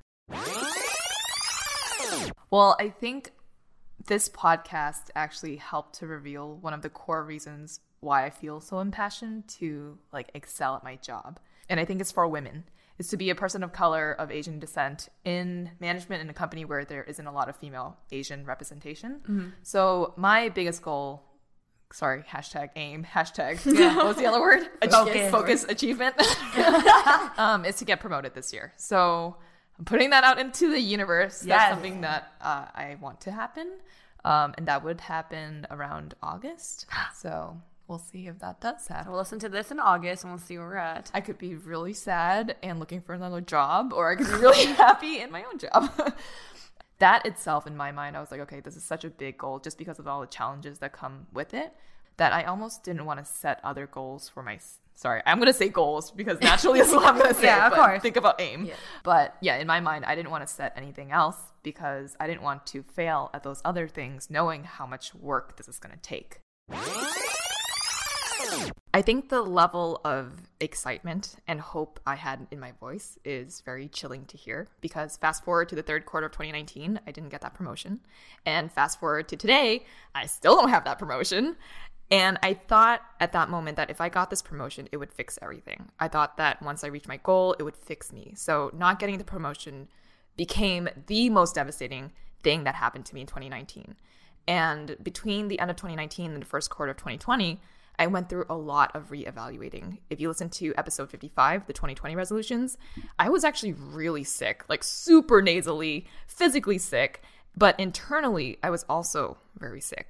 Well, I think this podcast actually helped to reveal one of the core reasons why I feel so impassioned to like excel at my job. And I think it's for women. Is to be a person of color of Asian descent in management in a company where there isn't a lot of female Asian representation. Mm-hmm. So my biggest goal, sorry, hashtag aim, hashtag, yeah, what was the other word? Focus. Focus achievement, um, is to get promoted this year. So I'm putting that out into the universe. That's yes. something that uh, I want to happen. Um, and that would happen around August. So we'll see if that does happen. We'll listen to this in August and we'll see where we're at. I could be really sad and looking for another job, or I could be really happy in my own job. That itself, in my mind, I was like, okay, this is such a big goal just because of all the challenges that come with it, that I almost didn't want to set other goals for my... Sorry, I'm going to say goals because naturally that's what I'm going to say. Yeah, of course. Think about aim. Yeah. But yeah, in my mind, I didn't want to set anything else because I didn't want to fail at those other things, knowing how much work this is going to take. I think the level of excitement and hope I had in my voice is very chilling to hear because fast forward to the third quarter of twenty nineteen, I didn't get that promotion. And fast forward to today, I still don't have that promotion. And I thought at that moment that if I got this promotion, it would fix everything. I thought that once I reached my goal, it would fix me. So not getting the promotion became the most devastating thing that happened to me in twenty nineteen. And between the end of twenty nineteen and the first quarter of twenty twenty, I went through a lot of reevaluating. If you listen to episode fifty-five, the twenty twenty resolutions, I was actually really sick, like super nasally, physically sick, but internally I was also very sick.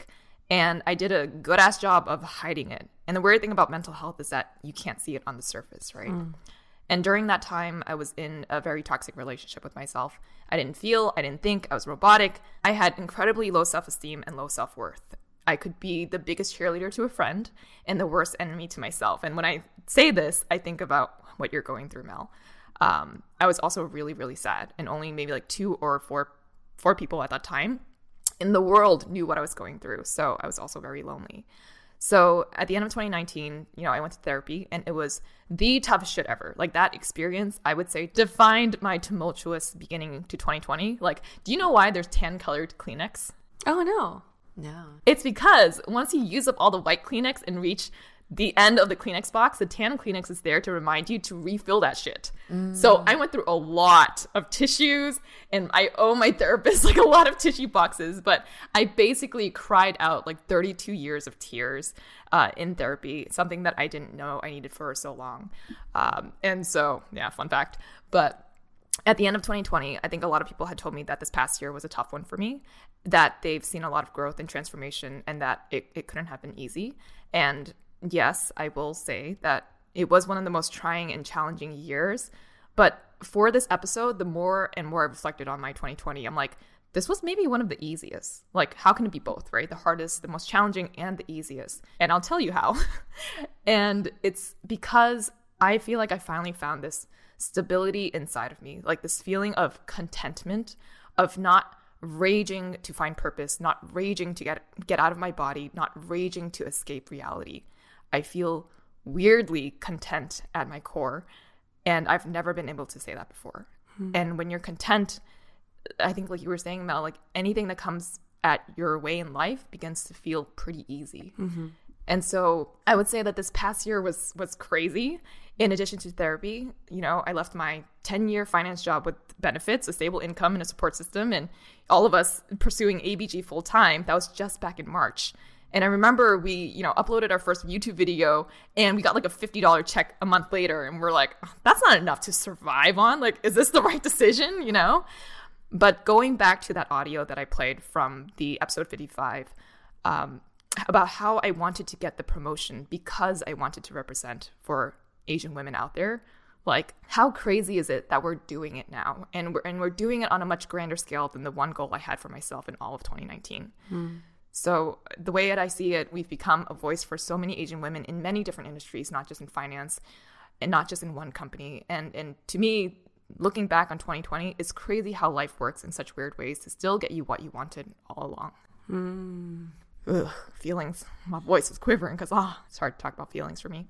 And I did a good ass job of hiding it. And the weird thing about mental health is that you can't see it on the surface, right? Mm. And during that time, I was in a very toxic relationship with myself. I didn't feel, I didn't think, I was robotic. I had incredibly low self-esteem and low self-worth. I could be the biggest cheerleader to a friend and the worst enemy to myself. And when I say this, I think about what you're going through, Mel. Um, I was also really, really sad. And only maybe like two or four, four people at that time in the world knew what I was going through. So I was also very lonely. So at the end of twenty nineteen, you know, I went to therapy and it was the toughest shit ever. Like that experience, I would say, defined my tumultuous beginning to twenty twenty. Like, do you know why there's tan colored Kleenex? Oh, no. No. It's because once you use up all the white Kleenex and reach the end of the Kleenex box, the tan Kleenex is there to remind you to refill that shit. Mm. So I went through a lot of tissues and I owe my therapist like a lot of tissue boxes, but I basically cried out like thirty-two years of tears uh, in therapy, something that I didn't know I needed for so long. Um, and so, yeah, fun fact. But at the end of twenty twenty, I think a lot of people had told me that this past year was a tough one for me, that they've seen a lot of growth and transformation and that it, it couldn't have been easy. And yes, I will say that it was one of the most trying and challenging years. But for this episode, the more and more I reflected on my twenty twenty, I'm like, this was maybe one of the easiest. Like, how can it be both, right? The hardest, the most challenging, and the easiest. And I'll tell you how. And it's because I feel like I finally found this stability inside of me, like this feeling of contentment, of not raging to find purpose, not raging to get get out of my body, not raging to escape reality. I feel weirdly content at my core, and I've never been able to say that before. Mm-hmm. And when you're content, I think like you were saying, Mel, like anything that comes at your way in life begins to feel pretty easy. Mm-hmm. And so I would say that this past year was was crazy. In addition to therapy, you know, I left my ten-year finance job with benefits, a stable income, and a support system, and all of us pursuing A B G full-time. That was just back in March. And I remember we, you know, uploaded our first YouTube video and we got like a fifty dollars check a month later. And we're like, that's not enough to survive on. Like, is this the right decision, you know? But going back to that audio that I played from the episode fifty-five, um, about how I wanted to get the promotion because I wanted to represent for Asian women out there. Like, how crazy is it that we're doing it now? And we're, and we're doing it on a much grander scale than the one goal I had for myself in all of twenty nineteen. Hmm. So the way that I see it, we've become a voice for so many Asian women in many different industries, not just in finance and not just in one company. And and to me, looking back on twenty twenty, it's crazy how life works in such weird ways to still get you what you wanted all along. Mm. Ugh, feelings. My voice is quivering because oh, it's hard to talk about feelings for me.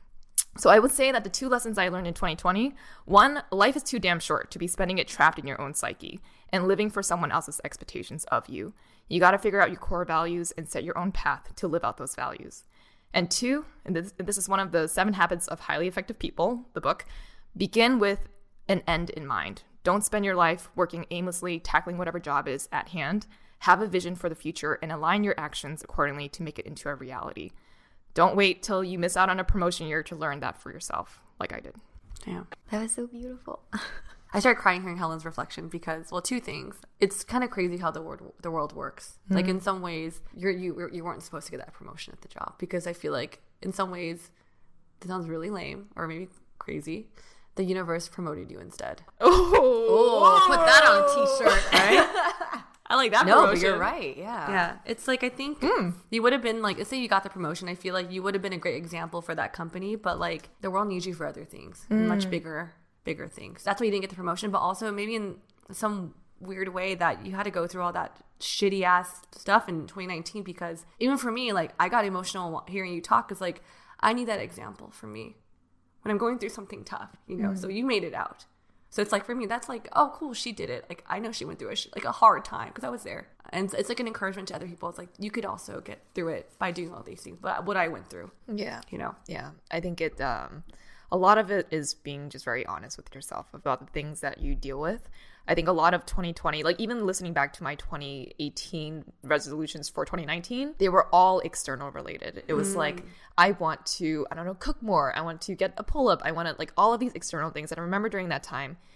So I would say that the two lessons I learned in twenty twenty, one, life is too damn short to be spending it trapped in your own psyche and living for someone else's expectations of you. You got to figure out your core values and set your own path to live out those values. And two, and this, this is one of the seven habits of highly effective people, the book, begin with an end in mind. Don't spend your life working aimlessly, tackling whatever job is at hand. Have a vision for the future and align your actions accordingly to make it into a reality. Don't wait till you miss out on a promotion year to learn that for yourself, like I did. Yeah, that was so beautiful. I started crying hearing Helen's reflection because, well, two things. It's kind of crazy how the world the world works. Mm-hmm. Like in some ways, you're, you you weren't supposed to get that promotion at the job because I feel like in some ways, it sounds really lame or maybe crazy. The universe promoted you instead. Oh, oh put that on a t-shirt, right? I like that no, promotion. But you're right, yeah. Yeah, it's like I think mm. you would have been like, let's say you got the promotion, I feel like you would have been a great example for that company, but like the world needs you for other things, mm. much bigger, bigger things. That's why you didn't get the promotion, but also maybe in some weird way that you had to go through all that shitty ass stuff in twenty nineteen because even for me, like I got emotional hearing you talk because like I need that example for me when I'm going through something tough, you know, mm. so you made it out. So it's like, for me, that's like, oh, cool, she did it. Like, I know she went through a, like a hard time because I was there. And it's like an encouragement to other people. It's like, you could also get through it by doing all these things. But what I went through. Yeah. You know? Yeah. I think it, um, a lot of it is being just very honest with yourself about the things that you deal with. I think a lot of twenty twenty, like even listening back to my twenty eighteen resolutions for twenty nineteen, they were all external related. It was mm. like, I want to, I don't know, cook more. I want to get a pull-up. I want to, like all of these external things. And I remember during that time,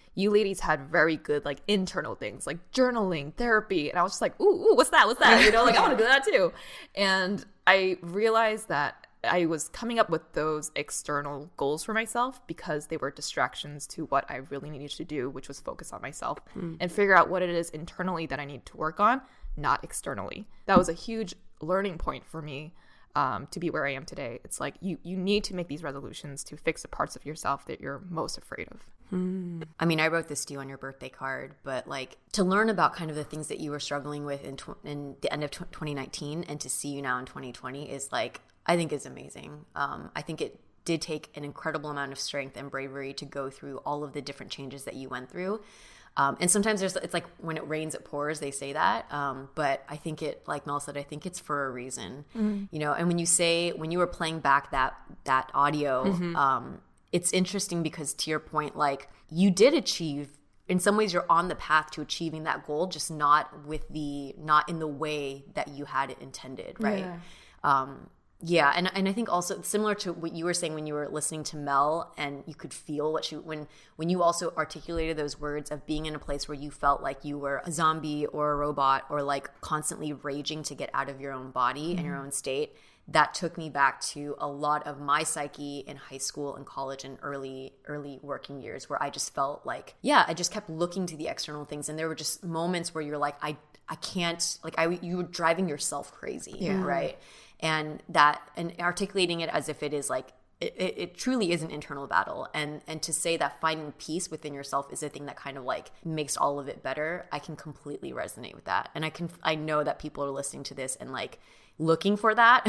you ladies had very good like internal things like journaling, therapy. And I was just like, ooh, ooh what's that? What's that? You know, like I want to do that too. And I realized that I was coming up with those external goals for myself because they were distractions to what I really needed to do, which was focus on myself mm. and figure out what it is internally that I need to work on, not externally. That was a huge learning point for me um, to be where I am today. It's like you, you need to make these resolutions to fix the parts of yourself that you're most afraid of. Hmm. I mean, I wrote this to you on your birthday card, but like to learn about kind of the things that you were struggling with in, tw- in the end of t- twenty nineteen and to see you now in twenty twenty is like, I think is amazing. Um, I think it did take an incredible amount of strength and bravery to go through all of the different changes that you went through. Um, and sometimes there's, it's like when it rains, it pours, they say that. Um, but I think it, like Mel said, I think it's for a reason, mm-hmm. you know, and when you say, when you were playing back that, that audio, mm-hmm. um, it's interesting because to your point, like you did achieve, in some ways you're on the path to achieving that goal, just not with the, not in the way that you had it intended. Right. Yeah. Um, Yeah, and and I think also similar to what you were saying when you were listening to Mel and you could feel what she when when you also articulated those words of being in a place where you felt like you were a zombie or a robot or like constantly raging to get out of your own body mm-hmm. and your own state. That took me back to a lot of my psyche in high school and college and early early working years where I just felt like, yeah, I just kept looking to the external things. And there were just moments where you're like, I I can't, like I you were driving yourself crazy, yeah. right? And that, and articulating it as if it is like, it, it, it truly is an internal battle. And and to say that finding peace within yourself is a thing that kind of like makes all of it better, I can completely resonate with that. And I can, I know that people are listening to this and like looking for that,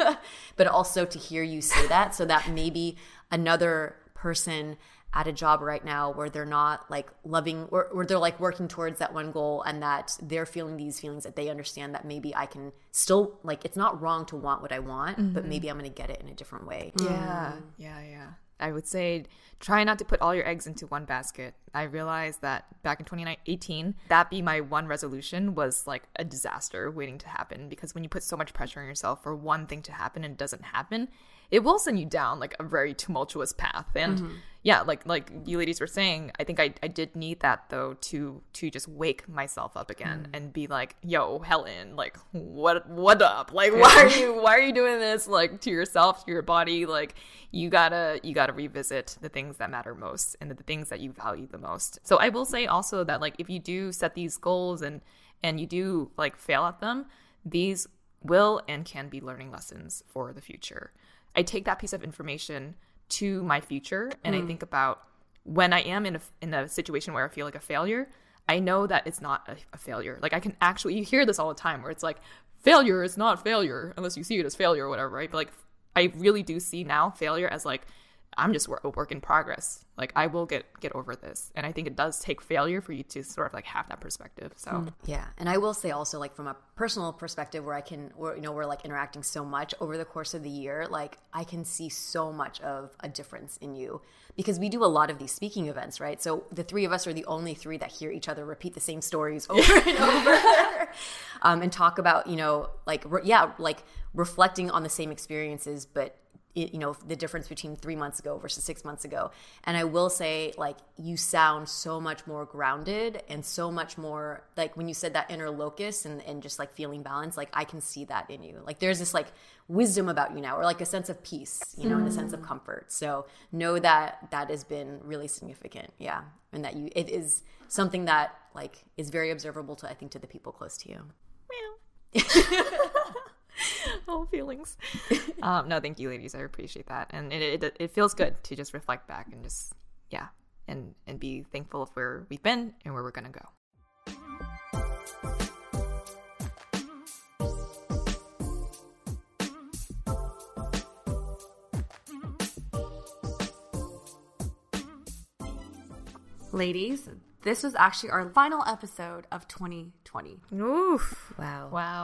but also to hear you say that so that maybe another person at a job right now where they're not like loving or, or they're like working towards that one goal and that they're feeling these feelings that they understand that maybe I can still like, it's not wrong to want what I want, mm-hmm. but maybe I'm going to get it in a different way. Yeah. Mm. Yeah. Yeah. I would say try not to put all your eggs into one basket. I realized that back in twenty eighteen, that be my one resolution was like a disaster waiting to happen because when you put so much pressure on yourself for one thing to happen and it doesn't happen, it will send you down like a very tumultuous path. And mm-hmm. yeah, like like you ladies were saying, I think I, I did need that though to to just wake myself up again mm. and be like, yo, Helen, like what what up? Like why are you why are you doing this like to yourself, to your body? Like you gotta you gotta revisit the things that matter most and the, the things that you value the most. So I will say also that like if you do set these goals and and you do like fail at them, these will and can be learning lessons for the future. I take that piece of information to my future and mm. I think about when I am in a, in a situation where I feel like a failure, I know that it's not a, a failure. Like I can actually, you hear this all the time where it's like, failure is not failure unless you see it as failure or whatever, right? But like, I really do see now failure as like, I'm just a work in progress. Like I will get get over this. And I think it does take failure for you to sort of like have that perspective. So mm. yeah. And I will say also like from a personal perspective where I can, or, you know, we're like interacting so much over the course of the year, like I can see so much of a difference in you because we do a lot of these speaking events, right? So the three of us are the only three that hear each other repeat the same stories over and over um, and talk about, you know, like, re- yeah, like reflecting on the same experiences, but you know, the difference between three months ago versus six months ago. And I will say, like, you sound so much more grounded and so much more, like, when you said that inner locus and, and just, like, feeling balanced, like, I can see that in you. Like, there's this, like, wisdom about you now or, like, a sense of peace, you know, mm. and a sense of comfort. So know that that has been really significant, yeah. And that you, it is something that, like, is very observable to, I think, to the people close to you. Meow. Oh, feelings. Um, no, thank you, ladies. I appreciate that, and it, it it feels good to just reflect back and just yeah, and and be thankful of where we've been and where we're gonna go. Ladies, this was actually our final episode of twenty twenty. Oof! Wow! Wow!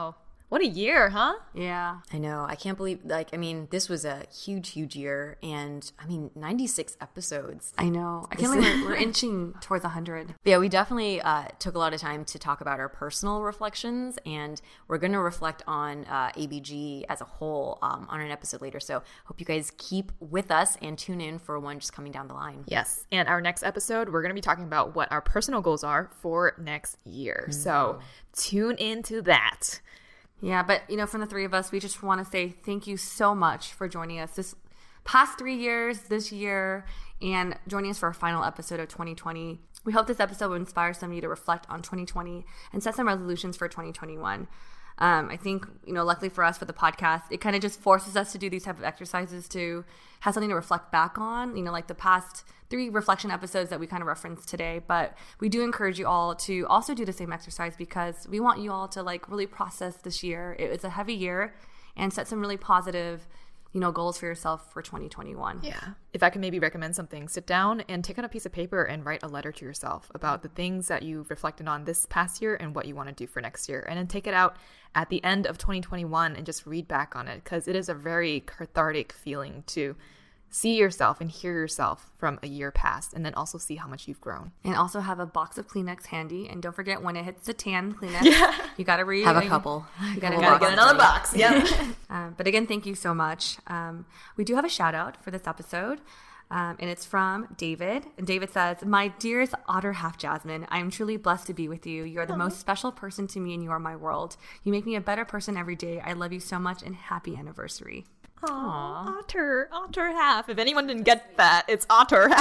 What a year, huh? Yeah. I know. I can't believe, like, I mean, this was a huge, huge year. And I mean, ninety-six episodes. I know. I can't believe we're, we're inching towards one hundred. Yeah, we definitely uh, took a lot of time to talk about our personal reflections. And we're going to reflect on uh, A B G as a whole um, on an episode later. So hope you guys keep with us and tune in for one just coming down the line. Yes. And our next episode, we're going to be talking about what our personal goals are for next year. Mm-hmm. So tune into that. Yeah, but, you know, from the three of us, we just want to say thank you so much for joining us this past three years, this year, and joining us for our final episode of twenty twenty. We hope this episode will inspire some of you to reflect on twenty twenty and set some resolutions for twenty twenty-one. Um, I think, you know, luckily for us for the podcast, it kind of just forces us to do these type of exercises to have something to reflect back on, you know, like the past three reflection episodes that we kind of referenced today. But we do encourage you all to also do the same exercise because we want you all to like really process this year. It was a heavy year and set some really positive, you know, goals for yourself for twenty twenty-one. Yeah. If I can maybe recommend something, sit down and take out a piece of paper and write a letter to yourself about the things that you've reflected on this past year and what you want to do for next year. And then take it out at the end of twenty twenty-one and just read back on it because it is a very cathartic feeling to see yourself and hear yourself from a year past and then also see how much you've grown. And also have a box of Kleenex handy. And don't forget when it hits the tan Kleenex, yeah. you got to read. Have a couple. You got to get another box. Yeah. um, but again, thank you so much. Um, we do have a shout out for this episode. Um, and it's from David. And David says, "My dearest otter half Jasmine, I am truly blessed to be with you. You are the Aww. most special person to me and you are my world. You make me a better person every day. I love you so much and happy anniversary." Aww. Otter, otter half. If anyone didn't get that, it's otter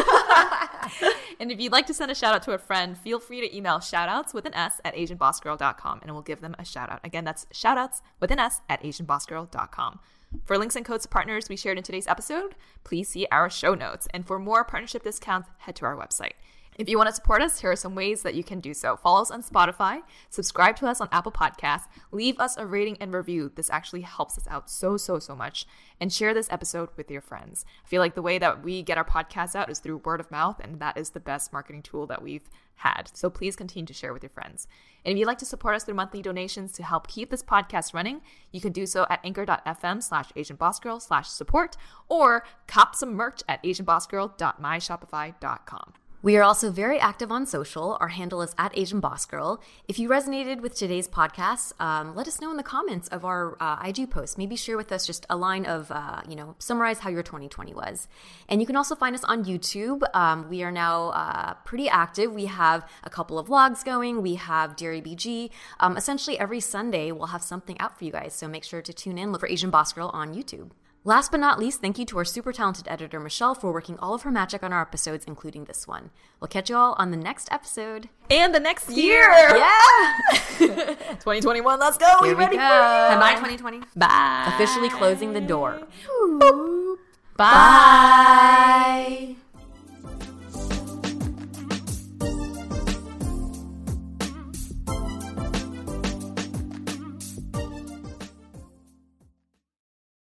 half. And if you'd like to send a shout out to a friend, feel free to email shoutouts with an S at asian boss girl dot com and we'll give them a shout out. Again, that's shoutouts with an S at asian boss girl dot com. For links and codes to partners we shared in today's episode, please see our show notes. And for more partnership discounts, head to our website. If you want to support us, here are some ways that you can do so. Follow us on Spotify, subscribe to us on Apple Podcasts, leave us a rating and review. This actually helps us out so, so, so much. And share this episode with your friends. I feel like the way that we get our podcasts out is through word of mouth, and that is the best marketing tool that we've had. So please continue to share with your friends. And if you'd like to support us through monthly donations to help keep this podcast running, you can do so at anchor.fm slash asianbossgirl slash support or cop some merch at asianbossgirl dot my shopify dot com. We are also very active on social. Our handle is at Asian Boss Girl. If you resonated with today's podcast, um, let us know in the comments of our uh, I G post. Maybe share with us just a line of, uh, you know, summarize how your twenty twenty was. And you can also find us on YouTube. Um, we are now uh, pretty active. We have a couple of vlogs going. We have Dear A B G. Um, essentially, every Sunday, we'll have something out for you guys. So make sure to tune in. Look for Asian Boss Girl on YouTube. Last but not least, thank you to our super talented editor, Michelle, for working all of her magic on our episodes, including this one. We'll catch you all on the next episode. And the next year! Yeah! twenty twenty-one, let's go! Here we ready go. for it? Bye, twenty twenty. Bye! Officially closing the door. Bye! Bye.